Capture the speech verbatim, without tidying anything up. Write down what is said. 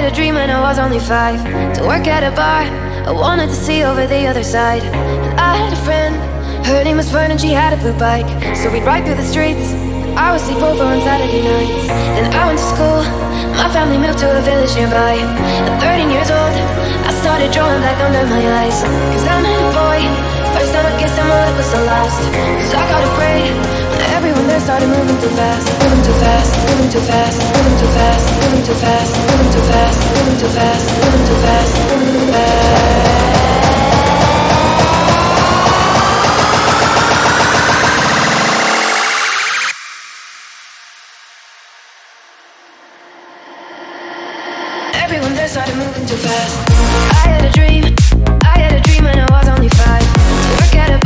a dream when I was only five, to work at a bar I wanted to see over the other side. And I had a friend, her name was Fern, and she had a blue bike. So we'd ride through the streets, I would sleep over on Saturday nights. Then I went to school, my family moved to a village nearby. At thirteen years old, I started drawing black under my eyes. Cause I'm a boy, first time I kissed him, well it was the last. Cause I got afraid when everyone there started moving too fast. Moving too fast, moving too fast, moving too fast, moving too fast, moving too fast, moving too fast, moving too fast, moving too fast. Everyone there started moving too fast. I had a dream, I had a dream when I was only five, to work at a